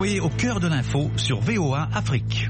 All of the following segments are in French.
Oui, au cœur de l'info sur VOA Afrique.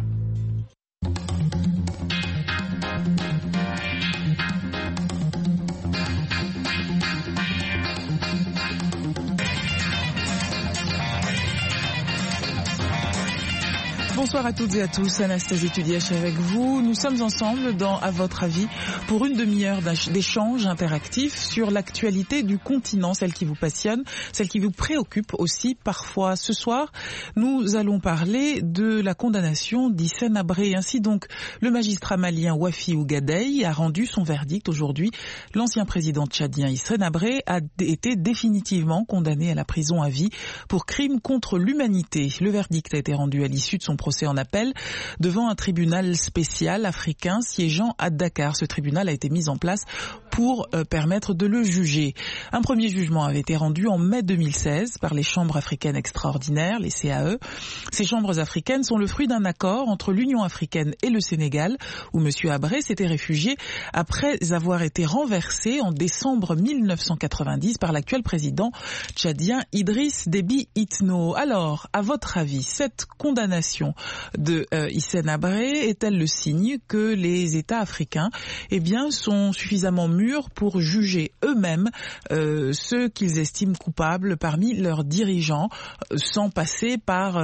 Bonsoir à toutes et à tous, Anastasie Tudièche avec vous. Nous sommes ensemble dans À votre avis pour une demi-heure d'échange interactif sur l'actualité du continent, celle qui vous passionne, celle qui vous préoccupe aussi parfois. Ce soir, nous allons parler de la condamnation d'Hissène Habré. Ainsi donc, le magistrat malien Wafi Ougadei a rendu son verdict aujourd'hui. L'ancien président tchadien Hissène Habré a été définitivement condamné à la prison à vie pour crime contre l'humanité. Le verdict a été rendu à l'issue de son procès en appel devant un tribunal spécial africain siégeant à Dakar. Ce tribunal a été mis en place pour permettre de le juger. Un premier jugement avait été rendu en mai 2016 par les chambres africaines extraordinaires, les CAE. Ces chambres africaines sont le fruit d'un accord entre l'Union africaine et le Sénégal, où M. Habré s'était réfugié après avoir été renversé en décembre 1990 par l'actuel président tchadien Idriss Déby Itno. Alors, à votre avis, cette condamnation de Hissène Habré est-elle le signe que les États africains sont suffisamment mûrs pour juger eux-mêmes ceux qu'ils estiment coupables parmi leurs dirigeants, sans passer par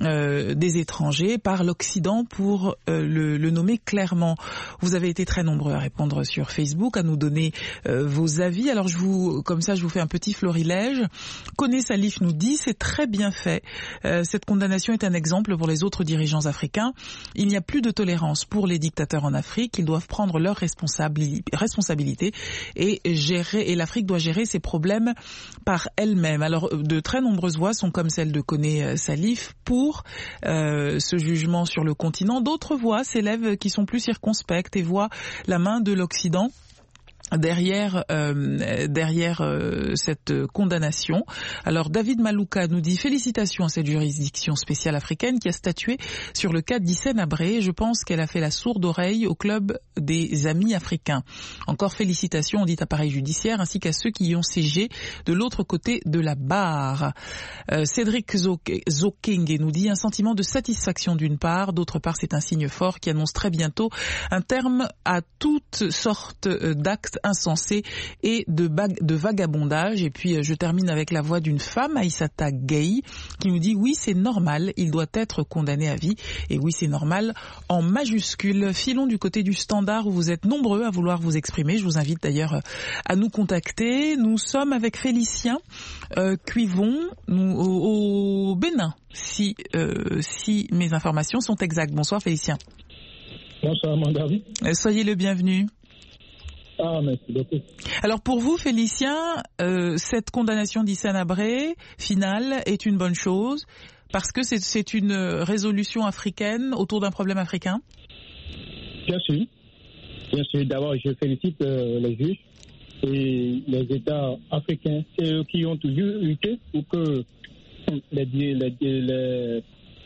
des étrangers, par l'Occident pour le nommer clairement? Vous avez été très nombreux à répondre sur Facebook, à nous donner vos avis. Alors je vous fais un petit florilège. Koné Salif nous dit: c'est très bien fait. Cette condamnation est un exemple pour les autres dirigeants africains. Il n'y a plus de tolérance pour les dictateurs en Afrique. Ils doivent prendre leurs responsabilités et l'Afrique doit gérer ses problèmes par elle-même. Alors, de très nombreuses voix sont comme celle de Koné Salif pour ce jugement sur le continent. D'autres voix s'élèvent qui sont plus circonspectes et voient la main de l'Occident derrière cette condamnation. Alors David Malouka nous dit: félicitations à cette juridiction spéciale africaine qui a statué sur le cas d'Hissène Habré. Je pense qu'elle a fait la sourde oreille au club des amis africains. Encore félicitations, on dit appareil judiciaire, ainsi qu'à ceux qui y ont siégé de l'autre côté de la barre. Cédric Zoking nous dit: un sentiment de satisfaction d'une part, d'autre part c'est un signe fort qui annonce très bientôt un terme à toutes sortes d'actes insensé et de vagabondage. Et puis je termine avec la voix d'une femme, Aïssata Gueye, qui nous dit: oui, c'est normal, il doit être condamné à vie. Et oui, c'est normal en majuscule. Filons du côté du standard où vous êtes nombreux à vouloir vous exprimer. Je vous invite d'ailleurs à nous contacter. Nous sommes avec Félicien Cuivon au Bénin, si mes informations sont exactes. Bonsoir Félicien. Bonsoir Mandavi. Soyez le bienvenu. Ah, merci beaucoup. Alors pour vous, Félicien, cette condamnation d'Hissène Habré finale est une bonne chose parce que c'est une résolution africaine autour d'un problème africain? Bien sûr. D'abord, je félicite les juges et les États africains. C'est eux qui ont toujours lutté pour que les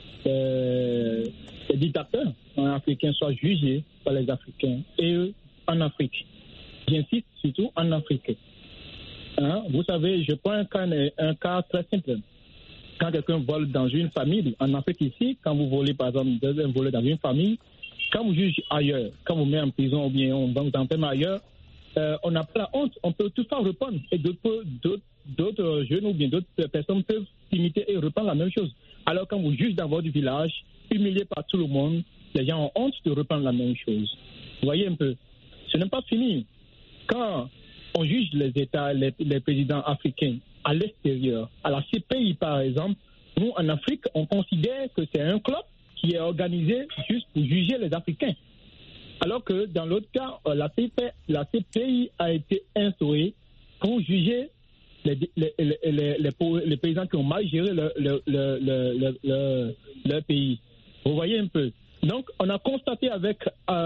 dictateurs africains soient jugés par les Africains et eux en Afrique. J'insiste surtout en Afrique. Vous savez, je prends un cas très simple. Quand quelqu'un vole dans une famille, en Afrique ici, quand vous volez par exemple, un volet dans une famille, quand vous jugez ailleurs, quand vous mettez en prison ou bien on vous enferme ailleurs, on n'a pas la honte, on peut tout le temps reprendre. Et d'autres jeunes ou bien d'autres personnes peuvent imiter et reprendre la même chose. Alors quand vous jugez dans votre village, humilié par tout le monde, les gens ont honte de reprendre la même chose. Vous voyez un peu, ce n'est pas fini. Quand on juge les États, les présidents africains à l'extérieur, à la CPI par exemple, nous en Afrique, on considère que c'est un club qui est organisé juste pour juger les Africains. Alors que dans l'autre cas, la CPI a été instaurée pour juger les présidents qui ont mal géré leur pays. Vous voyez un peu. Donc, on a constaté avec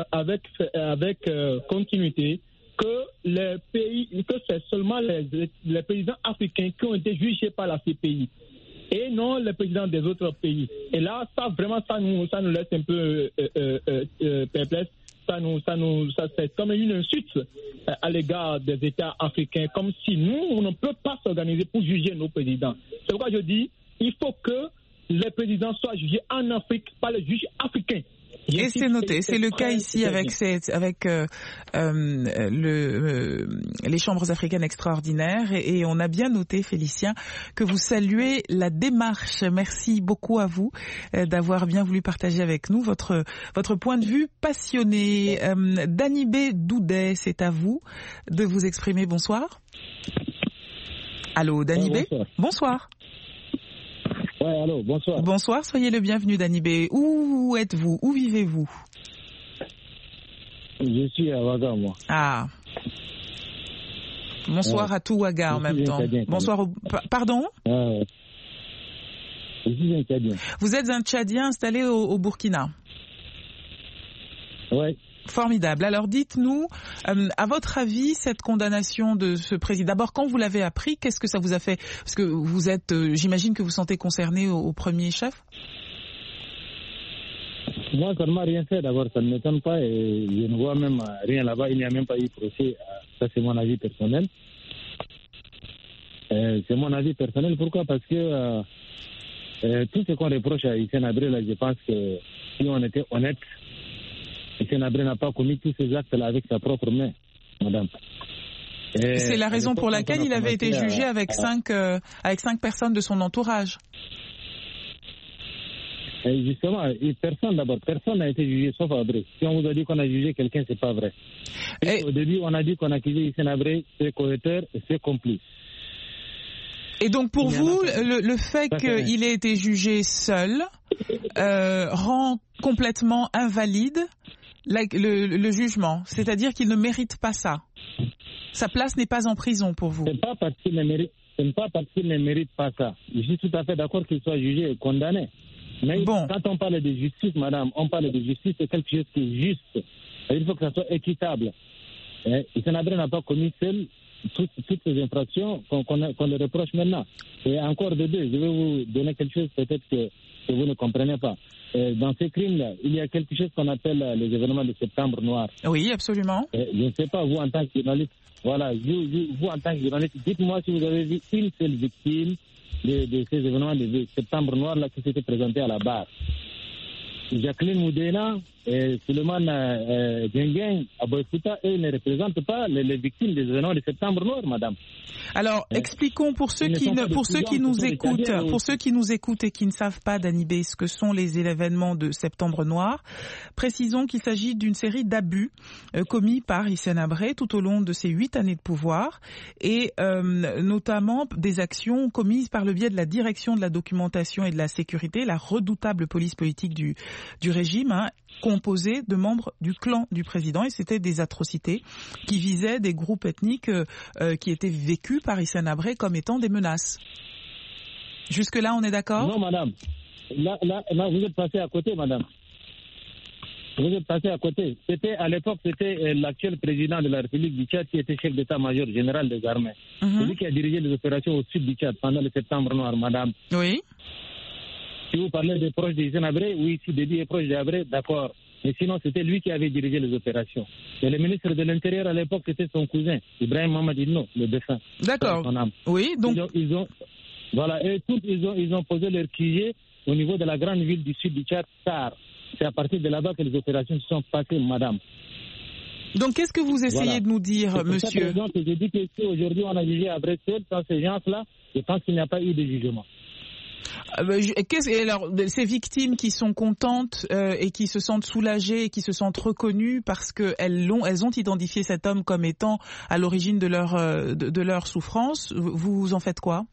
continuité que c'est seulement les présidents africains qui ont été jugés par la CPI et non les présidents des autres pays. Et là, ça nous laisse un peu perplexes. Ça c'est comme une insulte à l'égard des États africains, comme si nous, on ne peut pas s'organiser pour juger nos présidents. C'est pourquoi je dis, il faut que les présidents soient jugés en Afrique par les juges africains. Et c'est noté, c'est le cas ici avec les chambres africaines extraordinaires et on a bien noté, Félicien, que vous saluez la démarche. Merci beaucoup à vous d'avoir bien voulu partager avec nous votre point de vue passionné. Danibé Doudet, c'est à vous de vous exprimer. Bonsoir. Allô, Danibé. Bonsoir. Ouais, allô, bonsoir. Bonsoir, soyez le bienvenu, Danibé. Où êtes-vous? Où vivez-vous? Je suis à Ouaga, moi. Ah. Bonsoir à tout Ouaga en même temps. Bonsoir. Pardon? Je suis un Tchadien. Vous êtes un Tchadien installé au Burkina? Oui. Formidable. Alors dites-nous, à votre avis, cette condamnation de ce président, d'abord quand vous l'avez appris, qu'est-ce que ça vous a fait? Parce que vous êtes, j'imagine que vous sentez concerné au premier chef? Moi, ça ne m'a rien fait d'abord, ça ne m'étonne pas et je ne vois même rien là-bas, il n'y a même pas eu procès, ça c'est mon avis personnel. C'est mon avis personnel, pourquoi? Parce que tout ce qu'on reproche à Hissène Habré, là, je pense que si on était honnête, Hissène Habré n'a pas commis tous ces actes-là avec sa propre main, madame. C'est la raison pour laquelle il avait été jugé avec cinq personnes de son entourage. Et justement, personne n'a été jugé sauf Habré. Si on vous a dit qu'on a jugé quelqu'un, c'est pas vrai. Au début, on a dit qu'on a accusé Hissène Habré, ses co-auteurs et ses complices. Et donc pour vous, le fait qu'il ait été jugé seul rend complètement invalide le jugement, c'est-à-dire qu'il ne mérite pas ça. Sa place n'est pas en prison pour vous. C'est pas parce qu'il ne mérite pas ça. Je suis tout à fait d'accord qu'il soit jugé et condamné. Mais quand on parle de justice, madame, on parle de justice, c'est quelque chose qui est juste. Il faut que ça soit équitable. Hissène Habré n'a pas commis seul toutes ces infractions qu'on le reproche maintenant. Et encore de deux, je vais vous donner quelque chose peut-être que vous ne comprenez pas. Dans ces crimes-là, il y a quelque chose qu'on appelle les événements de septembre noir. Oui, absolument. Je ne sais pas, vous en tant que journaliste, voilà, vous en tant que journaliste, dites-moi si vous avez vu une seule victime de ces événements de septembre noir là qui s'était présenté à la barre. Jacqueline Moudena et Suleiman Djengen à Boyfouta, eux ne représentent pas les victimes des événements de septembre noir, madame. Alors, expliquons pour ceux qui nous écoutent et qui ne savent pas, Danibé, ce que sont les événements de septembre noir. Précisons qu'il s'agit d'une série d'abus commis par Hissène Habré tout au long de ses 8 années de pouvoir et notamment des actions commises par le biais de la direction de la documentation et de la sécurité, la redoutable police politique du régime, composée de membres du clan du président, et c'était des atrocités qui visaient des groupes ethniques qui étaient vécus par Hissène Habré comme étant des menaces. Jusque-là, on est d'accord? Non, madame. Là, vous êtes passé à côté, madame. Vous êtes passé à côté. À l'époque, c'était l'actuel président de la République du Tchad qui était chef d'état-major général des armées. Celui qui a dirigé les opérations au sud du Tchad pendant le septembre noir, madame. Oui. Si vous parlez des proches d'Hissène Habré, oui, si Déby est proche d'Habré, d'accord. Mais sinon, c'était lui qui avait dirigé les opérations. Et le ministre de l'Intérieur à l'époque, c'était son cousin, Ibrahim Mamadino, le défunt. D'accord. Oui, donc. Voilà, et tous, ils ont posé leur QG au niveau de la grande ville du sud du Tchad, Tar. C'est à partir de là-bas que les opérations se sont passées, madame. Donc, qu'est-ce que vous essayez de nous dire, monsieur? Donc, je dis que si aujourd'hui on a jugé Habré seul, sans ces gens-là, je pense qu'il n'y a pas eu de jugement. Alors, ces victimes qui sont contentes et qui se sentent soulagées et qui se sentent reconnues parce qu'elles ont identifié cet homme comme étant à l'origine de leur souffrance, vous en faites quoi?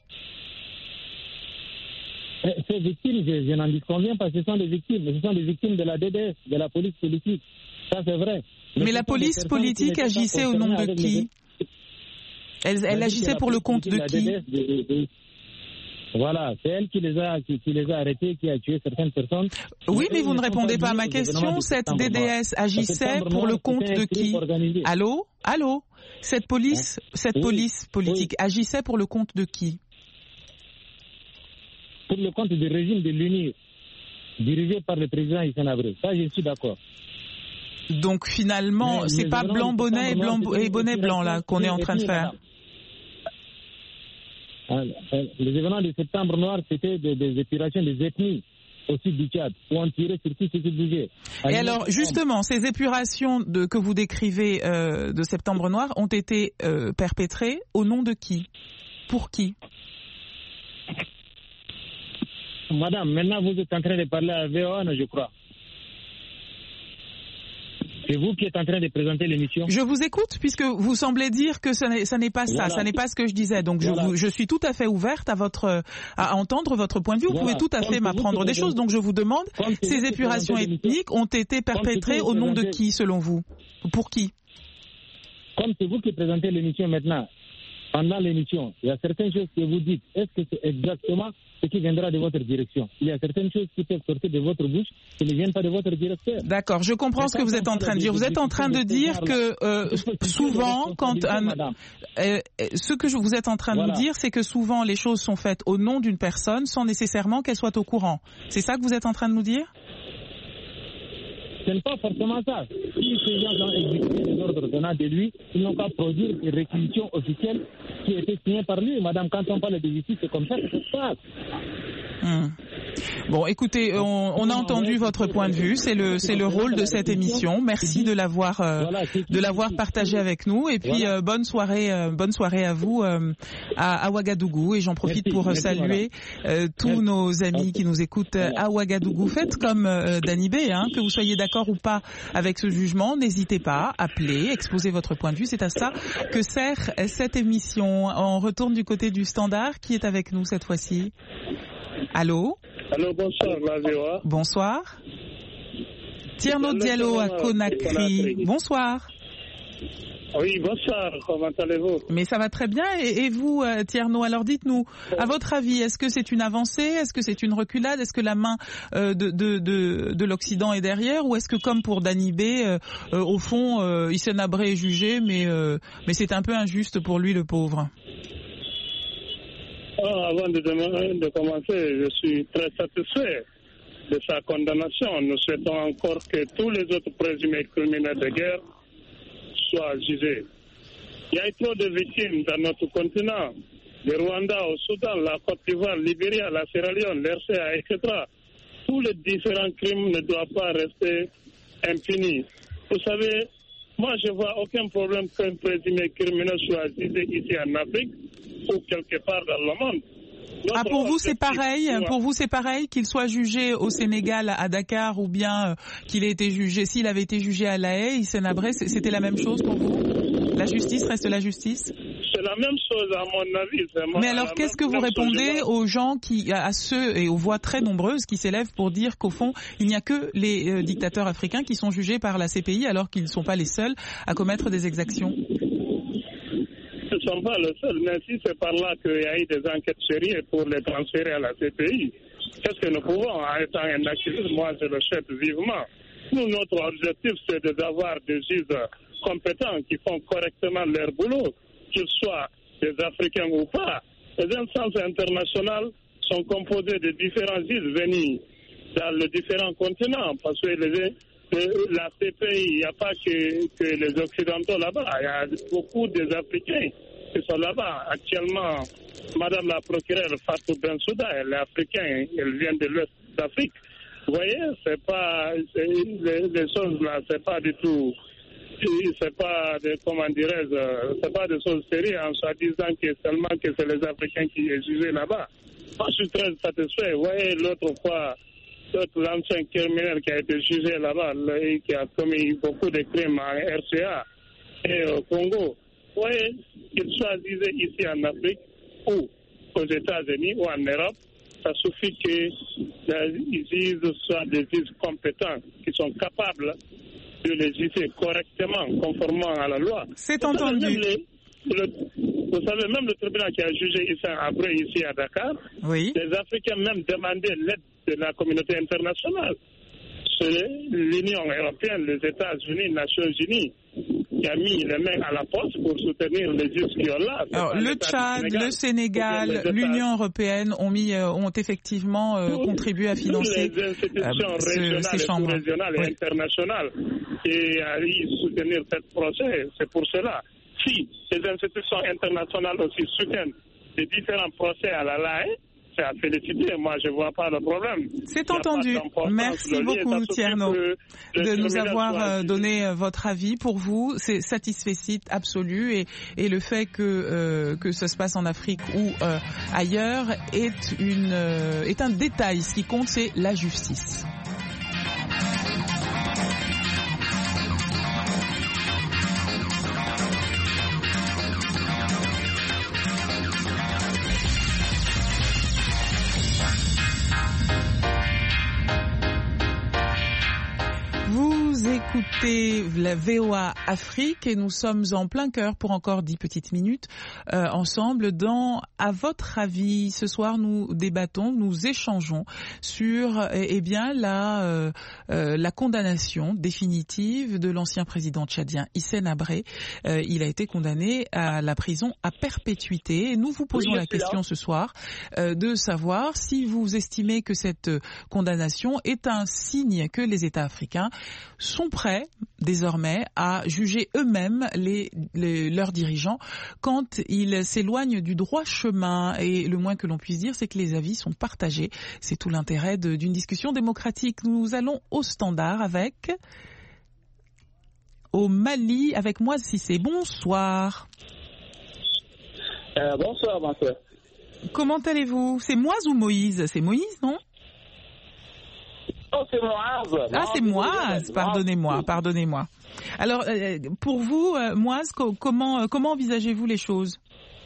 Ces victimes, je n'en disconviens pas, ce sont des victimes, mais ce sont des victimes de la DDS, de la police politique. Ça, c'est vrai. Mais la police politique agissait au nom de qui? Elle agissait pour le compte de qui? Voilà, c'est elle qui les a arrêtés, qui a tué certaines personnes. Oui, mais vous ne répondez pas à ma question. Cette DDS agissait pour le compte de qui? Allô? Cette police politique agissait pour le compte de qui? Pour le compte du régime de l'UNIR, dirigé par le président Hissène Habré. Ça, je suis d'accord. Donc finalement, c'est pas blanc bonnet et bonnet blanc là qu'on est en train de faire. Les événements de septembre noir, c'était des épurations des ethnies au sud du Tchad, où on tirait sur tout ce qui bougeait. Et alors, justement, ces épurations que vous décrivez de septembre noir ont été perpétrées au nom de qui? Pour qui? Madame, maintenant vous êtes en train de parler à VOA, je crois. C'est vous qui êtes en train de présenter l'émission. Je vous écoute, puisque vous semblez dire que ça n'est pas ça, ça n'est pas ce que je disais. Donc je suis tout à fait ouverte à entendre votre point de vue. Vous pouvez tout à fait m'apprendre des choses. Donc je vous demande, ces épurations ethniques ont été perpétrées au nom de qui, selon vous? Pour qui? Comme c'est vous qui présentez l'émission maintenant, pendant l'émission, il y a certaines choses que vous dites. Est-ce que c'est exactement ce qui viendra de votre direction? Il y a certaines choses qui peuvent sortir de votre bouche qui ne viennent pas de votre directeur. D'accord, je comprends ce que vous êtes en train de dire. Vous êtes en train de dire que souvent, ce que vous êtes en train de nous dire, c'est que souvent les choses sont faites au nom d'une personne sans nécessairement qu'elle soit au courant. C'est ça que vous êtes en train de nous dire? Ce n'est pas forcément ça. Si ces gens ont exécuté les ordres venant de lui, ils n'ont qu'à produire des réquisitions officielles qui étaient signées par lui. Madame, quand on parle de justice, c'est comme ça que ça se passe. Bon, écoutez, on a entendu votre point de vue. C'est le rôle de cette émission. Merci de l'avoir partagé avec nous. Et puis bonne soirée à vous à Ouagadougou. Et j'en profite pour saluer tous nos amis qui nous écoutent à Ouagadougou. Faites comme Dany B, que vous soyez d'accord ou pas avec ce jugement, n'hésitez pas, appelez, exposez votre point de vue. C'est à ça que sert cette émission. On retourne du côté du standard. Qui est avec nous cette fois-ci? Allô? Allô, bonsoir, la VOA. Bonsoir. Tierno Diallo à Conakry. Bonsoir. Oui, bonsoir, comment allez-vous? Mais ça va très bien. Et vous, Tierno, alors dites-nous, à votre avis, est-ce que c'est une avancée? Est-ce que c'est une reculade? Est-ce que la main de l'Occident est derrière? Ou est-ce que, comme pour Dany B, au fond, Hissène Habré est jugé, mais c'est un peu injuste pour lui, le pauvre? Avant de commencer, je suis très satisfait de sa condamnation. Nous souhaitons encore que tous les autres présumés criminels de guerre soient jugés. Il y a eu trop de victimes dans notre continent, le Rwanda, au Soudan, la Côte d'Ivoire, le Libéria, la Sierra Leone, l'RCA, etc. Tous les différents crimes ne doivent pas rester impunis. Vous savez, moi je ne vois aucun problème qu'un présumé criminel soit jugé ici en Afrique ou quelque part dans le monde. Pour vous c'est pareil? Pour vous c'est pareil qu'il soit jugé au Sénégal, à Dakar, ou bien qu'il ait été jugé, s'il avait été jugé à La Haye, Hissène Habré, c'était la même chose pour vous? La justice reste la justice? C'est la même chose à mon avis. Mais alors qu'est-ce que vous répondez aux gens à ceux et aux voix très nombreuses qui s'élèvent pour dire qu'au fond il n'y a que les dictateurs africains qui sont jugés par la CPI alors qu'ils ne sont pas les seuls à commettre des exactions? Ils ne sont pas les seuls, mais si c'est par là qu'il y a eu des enquêtes sérieuses pour les transférer à la CPI, qu'est-ce que nous pouvons, en étant un activiste, moi je le souhaite vivement. Nous, notre objectif, c'est d'avoir des juges compétents qui font correctement leur boulot, qu'ils soient des Africains ou pas. Les instances internationales sont composées de différents juges venus dans les différents continents, parce que la CPI, il n'y a pas que les Occidentaux là-bas, il y a beaucoup des Africains qui sont là-bas. Actuellement, Madame la procureure Fatou Bensouda, elle est africaine, elle vient de l'Ouest d'Afrique. Vous voyez, c'est pas les choses là, c'est pas du tout, c'est pas c'est pas des choses sérieuses en soi disant que seulement que c'est les Africains qui sont jugés là-bas. Moi, je suis très satisfait. Vous voyez, l'autre fois, l'ancien criminel qui a été jugé là-bas, qui a commis beaucoup de crimes en RCA et au Congo. Vous voyez, qu'il soit jugé ici en Afrique ou aux États-Unis ou en Europe, ça suffit que les juges soient des juges compétents qui sont capables de les juger correctement, conformément à la loi. C'est entendu. Vous savez, même le tribunal qui a jugé Hissène Habré ici à Dakar, oui. Les Africains même demandaient l'aide de la communauté internationale. C'est l'Union européenne, les États-Unis, les Nations Unies qui a mis les mains à la poche pour soutenir les juges qui sont là. Alors, le Tchad, le Sénégal, l'Union européenne ont effectivement contribué à financer les institutions ces chambres régionales et internationales qui arrivent à soutenir ce procès. C'est pour cela. Si les institutions internationales aussi soutiennent les différents procès à la LAE, c'est à féliciter. Moi, je ne vois pas le problème. C'est entendu. Merci beaucoup, Tierno, de nous avoir donné votre avis. Pour vous, c'est satisfecit absolu et le fait que ça se passe en Afrique ou ailleurs est un détail. Ce qui compte, c'est la justice. Vous écoutez la VOA Afrique et nous sommes en plein cœur pour encore 10 petites minutes ensemble dans À votre avis. Ce soir, nous débattons, nous échangeons sur la condamnation définitive de l'ancien président tchadien Hissène Habré. Il a été condamné à la prison à perpétuité et nous vous posons la question ce soir de savoir si vous estimez que cette condamnation est un signe que les États africains sont prêts désormais à juger eux-mêmes leurs dirigeants quand ils s'éloignent du droit chemin. Et le moins que l'on puisse dire, c'est que les avis sont partagés. C'est tout l'intérêt d'une discussion démocratique. Nous allons au standard au Mali avec Moise Cissé. Bonsoir. Bonsoir, ma soeur. Comment allez-vous? C'est Moise ou Moïse? C'est Moïse, non? Oh, c'est Moise. Ah, c'est Moise. Pardonnez-moi. Alors, pour vous, Moise, comment envisagez-vous les choses?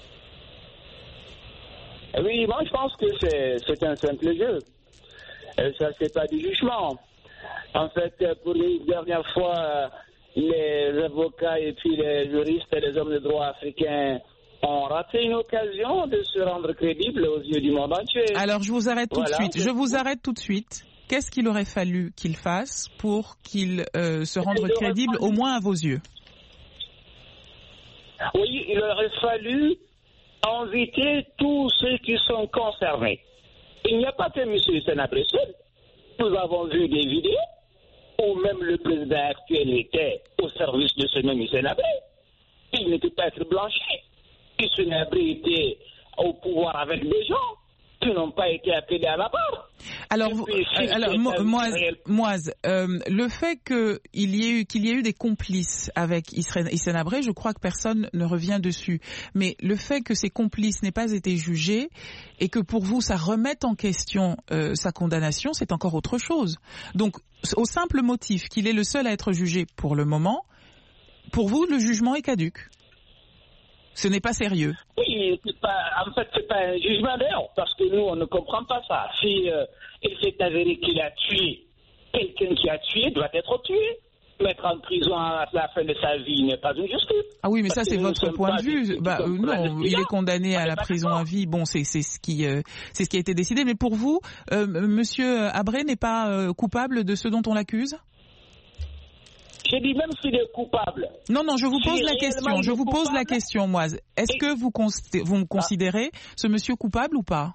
Oui, moi, je pense que c'est un simple jeu. Ça, c'est pas du jugement. En fait, pour une dernière fois, les avocats et puis les juristes et les hommes de droit africains ont raté une occasion de se rendre crédibles aux yeux du monde entier. Alors, je vous arrête tout de suite. Qu'est-ce qu'il aurait fallu qu'il fasse pour qu'il se rende crédible, au moins à vos yeux? Oui, il aurait fallu inviter tous ceux qui sont concernés. Il n'y a pas que M. Hissène Habré seul. Nous avons vu des vidéos où même le président actuel était au service de ce même Hissène Habré. Il n'était pas être blanchi. Hissène Habré était au pouvoir avec des gens qui n'ont pas été appelés à la barre. Alors, Moise, le fait qu'il y ait eu des complices avec Hissène Habré, je crois que personne ne revient dessus. Mais le fait que ces complices n'aient pas été jugés et que pour vous, ça remette en question sa condamnation, c'est encore autre chose. Donc, au simple motif qu'il est le seul à être jugé pour le moment, pour vous, le jugement est caduc. Ce n'est pas sérieux. Oui, en fait, c'est pas un jugement d'ailleurs, parce que nous, on ne comprend pas ça. Si il s'est avéré qu'il a tué, quelqu'un qui a tué doit être tué. Mettre en prison à la fin de sa vie n'est pas une justice. Ah oui, mais ça, c'est votre point de vue. Non, il est condamné à la prison à vie. Bon, c'est ce qui a été décidé. Mais pour vous, Monsieur Habré n'est pas coupable de ce dont on l'accuse? J'ai dit même s'il est coupable. Non, je vous pose la question. Je vous pose la question, Moise. Est-ce que vous considérez ce monsieur coupable ou pas?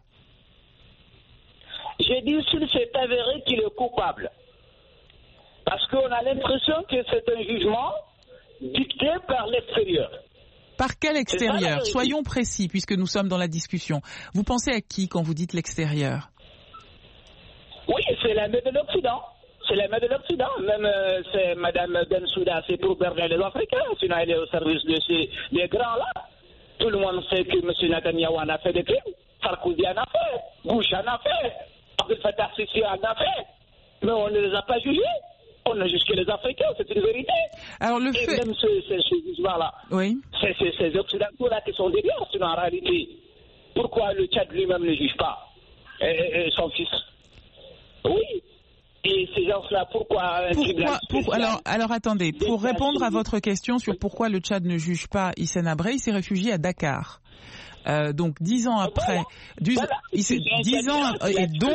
J'ai dit s'il s'est avéré qu'il est coupable. Parce qu'on a l'impression que c'est un jugement dicté par l'extérieur. Par quel extérieur? Soyons précis, puisque nous sommes dans la discussion. Vous pensez à qui quand vous dites l'extérieur? Oui, c'est la main de l'Occident. C'est la main de l'Occident. Même c'est Mme Bensouda, c'est pour perdre les Africains. Sinon, elle est au service de ces grands-là. Tout le monde sait que M. Netanyahu en a fait des crimes. Sarkozy en a fait. Bush en a fait. Abdel Fattah Sisi en a fait. Mais on ne les a pas jugés. On a jugé les Africains, c'est une vérité. Alors le fait... même ce jugement-là, oui. C'est ces Occidentaux-là qui sont derrière. Sinon, en réalité, pourquoi le Tchad lui-même ne juge pas son fils? Oui. Et ces gens-là, pourquoi alors attendez, pour répondre à votre question sur pourquoi le Tchad ne juge pas Hissène Habré, il s'est réfugié à Dakar. Donc 10 ans après, 10 ans et donc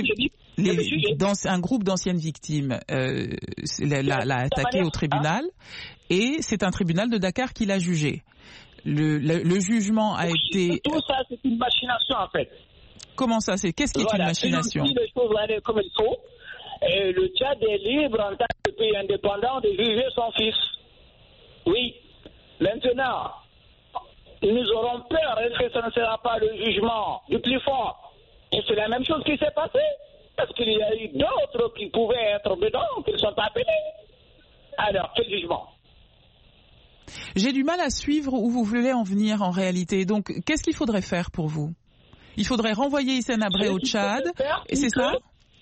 un groupe d'anciennes victimes l'a attaqué au tribunal et c'est un tribunal de Dakar qui l'a jugé. Le jugement a été... Tout ça, c'est une machination en fait. Comment ça, qu'est-ce qui est une machination? Si les choses vont aller comme il faut, et le Tchad est libre en tant que pays indépendant de juger son fils. Oui. Maintenant, nous aurons peur. Est-ce que ce ne sera pas le jugement du plus fort? Et c'est la même chose qui s'est passée. Parce qu'il y a eu d'autres qui pouvaient être dedans, qui sont appelés. Alors, quel jugement? J'ai du mal à suivre où vous voulez en venir en réalité. Donc, qu'est-ce qu'il faudrait faire pour vous? Il faudrait renvoyer Hissène Habré au Tchad, et c'est ça?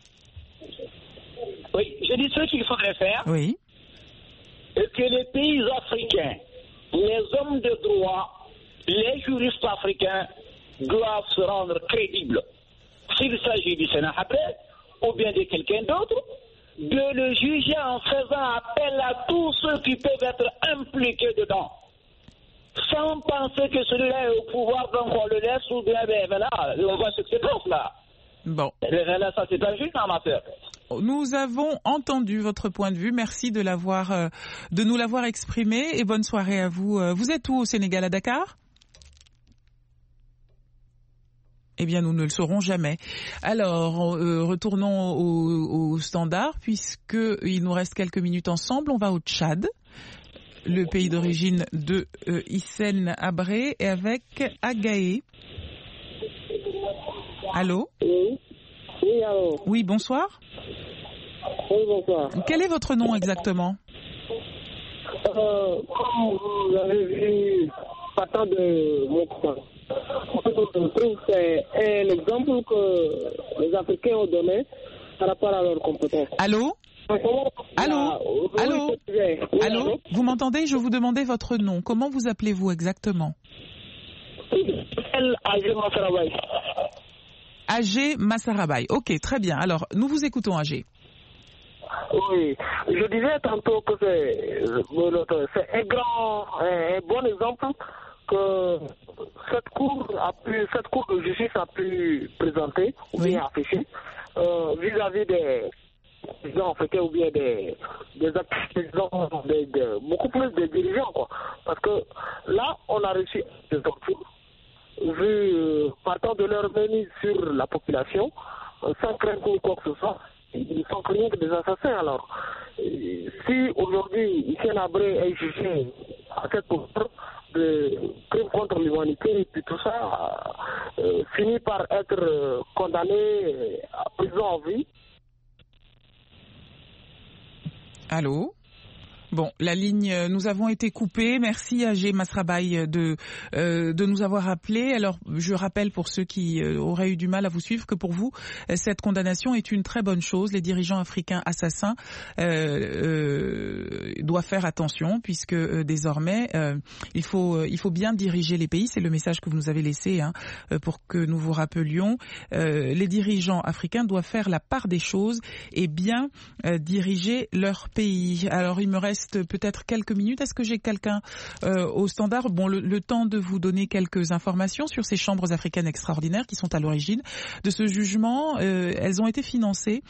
Oui, je dis ce qu'il faudrait faire. Oui. Et que les pays africains, les hommes de droit, les juristes africains doivent se rendre crédibles. S'il s'agit d'Hissène Habré ou bien de quelqu'un d'autre, de le juger en faisant appel à tous ceux qui peuvent être impliqués dedans. Sans penser que celui-là est au pouvoir, donc on le laisse, ou bien, voilà, on voit ce que c'est pour là. Bon. Là, ça, c'est un juge, ma sœur. Nous avons entendu votre point de vue. Merci de nous l'avoir exprimé, et bonne soirée à vous. Vous êtes où au Sénégal, à Dakar? Eh bien, nous ne le saurons jamais. Alors, retournons au standard, puisqu'il nous reste quelques minutes ensemble. On va au Tchad, le pays d'origine de Hissène Habré, et avec Agaé. Allô? Oui. Oui, allô. Oui, bonsoir. Oui, bonsoir. Quel est votre nom exactement? Comme vous avez vu, partant de mon coin, en fait, je trouve que c'est un exemple que les Africains ont donné par rapport à leurs compétences. Allô? Allô? Allô? Allô? Vous m'entendez? Je vous demandais votre nom. Comment vous appelez-vous exactement? Agé Massarabaye. Agé Massarabaye. Ok, très bien. Alors, nous vous écoutons, Agé. Oui, je disais tantôt que c'est un bon exemple que cette cour de justice a pu présenter ou bien afficher vis-à-vis des présidents africains ou bien des acteurs, beaucoup plus des dirigeants, quoi. Parce que là, on a réussi des tortures partant de leur mainmise sur la population, sans craindre quoi que ce soit. Ils sont rien que des assassins. Alors, si aujourd'hui Hissène Habré est jugé à cette hauteur de crimes contre l'humanité, et puis tout ça finit par être condamné à prison à vie. Allô? Bon, la ligne, nous avons été coupés. Merci à Agé Massarabaye de nous avoir appelés. Alors, je rappelle pour ceux qui auraient eu du mal à vous suivre que pour vous, cette condamnation est une très bonne chose. Les dirigeants africains assassins doivent faire attention, puisque désormais, il faut bien diriger les pays. C'est le message que vous nous avez laissé, pour que nous vous rappelions. Les dirigeants africains doivent faire la part des choses et bien diriger leur pays. Alors, il me reste peut-être quelques minutes. Est-ce que j'ai quelqu'un au standard? Bon, le temps de vous donner quelques informations sur ces chambres africaines extraordinaires qui sont à l'origine de ce jugement. Elles ont été financées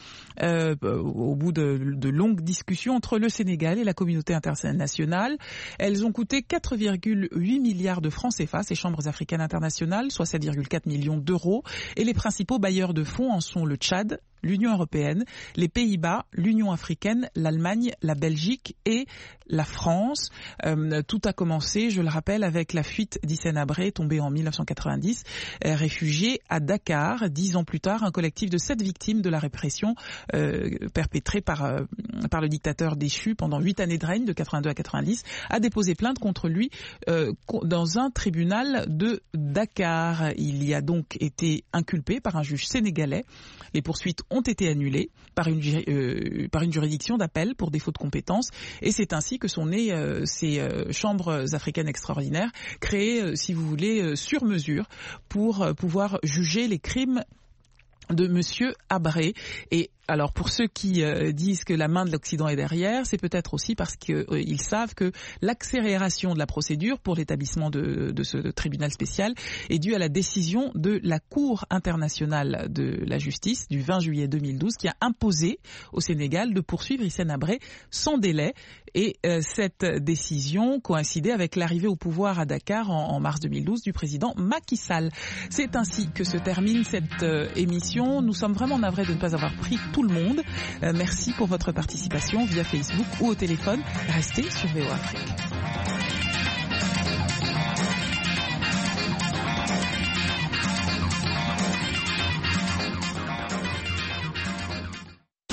au bout de longues discussions entre le Sénégal et la communauté internationale. Elles ont coûté 4,8 milliards de francs CFA, ces chambres africaines internationales, soit 7,4 millions d'euros. Et les principaux bailleurs de fonds en sont le Tchad, l'Union européenne, les Pays-Bas, l'Union africaine, l'Allemagne, la Belgique et la France. Tout a commencé, je le rappelle, avec la fuite d'Hissène Habré, tombé en 1990, réfugié à Dakar. 10 ans plus tard, un collectif de 7 victimes de la répression perpétrée par le dictateur déchu pendant 8 années de règne, de 82 à 90, a déposé plainte contre lui dans un tribunal de Dakar. Il y a donc été inculpé par un juge sénégalais. Les poursuites ont été annulées par une juridiction d'appel pour défaut de compétence, et c'est ainsi que sont nées ces chambres africaines extraordinaires, créées, si vous voulez, sur mesure pour pouvoir juger les crimes de Monsieur Habré. Et alors, pour ceux qui disent que la main de l'Occident est derrière, c'est peut-être aussi parce qu'ils savent que l'accélération de la procédure pour l'établissement de ce tribunal spécial est due à la décision de la Cour internationale de la justice du 20 juillet 2012 qui a imposé au Sénégal de poursuivre Hissène Habré sans délai. Et cette décision coïncidait avec l'arrivée au pouvoir à Dakar en mars 2012 du président Macky Sall. C'est ainsi que se termine cette émission. Nous sommes vraiment navrés de ne pas avoir pris tout le monde. Merci pour votre participation via Facebook ou au téléphone. Restez sur VOA Afrique.